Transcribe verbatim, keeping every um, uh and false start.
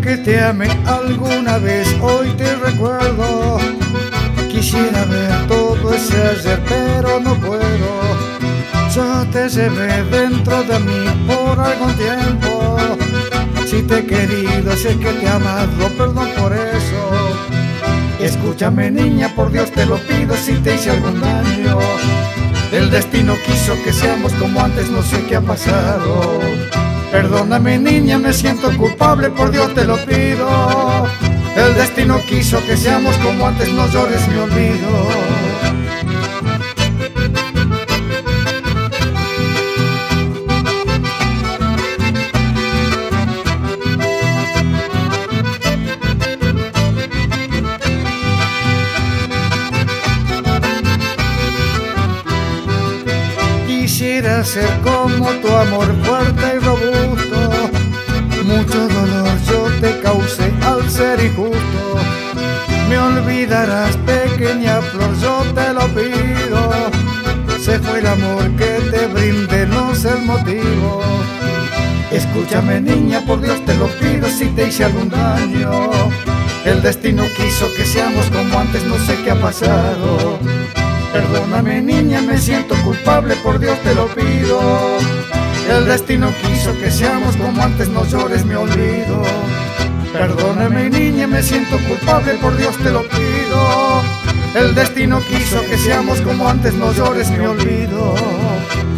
que te amé alguna vez, hoy te recuerdo. Quisiera ver todo ese ayer, pero no puedo. Yo te llevé dentro de mí por algún tiempo. Si te he querido, sé que te he amado, perdón por eso. Escúchame, niña, por Dios te lo pido, si te hice algún daño. El destino quiso que seamos como antes, no sé qué ha pasado. Perdóname, niña, me siento culpable, por Dios te lo pido. El destino quiso que seamos como antes, no llores mi olvido. Quisiera ser como tu amor, fuerte y robusto. Mucho dolor yo te causé al ser injusto. Me olvidarás, pequeña flor, yo te lo pido. Se fue el amor que te brindé, no sé el motivo. Escúchame, niña, por Dios te lo pido, si te hice algún daño. El destino quiso que seamos como antes, no sé qué ha pasado. Perdóname, niña, me siento culpable, por Dios te lo pido. El destino quiso que seamos como antes, no llores mi olvido. Perdóname, niña, me siento culpable, por Dios te lo pido. El destino quiso que seamos como antes, no llores mi olvido.